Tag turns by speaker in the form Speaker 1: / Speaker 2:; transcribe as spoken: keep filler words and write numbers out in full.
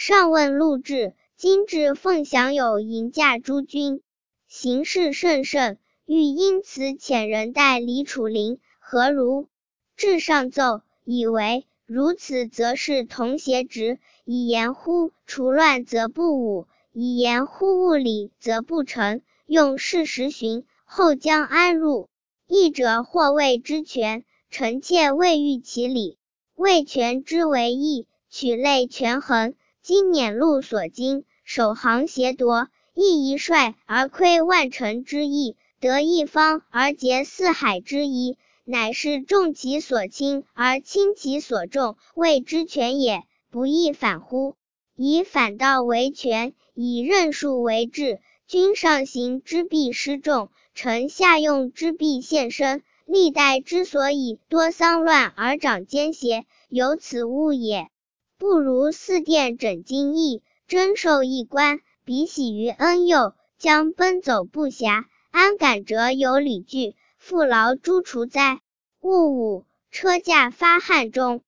Speaker 1: 上问陆至，今至凤翔有迎驾诸军，形势甚盛，欲因此遣人代李楚灵，何如？至上奏，以为如此则是同邪直，以言乎除乱则不武，以言乎物理则不成，用事实询，后将安入。议者或谓之权，臣妾未欲其理。谓权之为义，取类权衡，今辇路所经，首行邪夺，亦一率而窥万乘之意，得一方而结四海之宜，乃是重其所轻而轻其所重，谓之权也，不亦反乎？以反道为权，以任术为治，君上行之必失重，臣下用之必陷深，历代之所以多丧乱而长奸邪，有此物也。不如四殿枕巾役，征受一官，比喜于恩佑，将奔走不暇，安敢折有旅具，父劳诸除哉？戊午，车驾发汉中。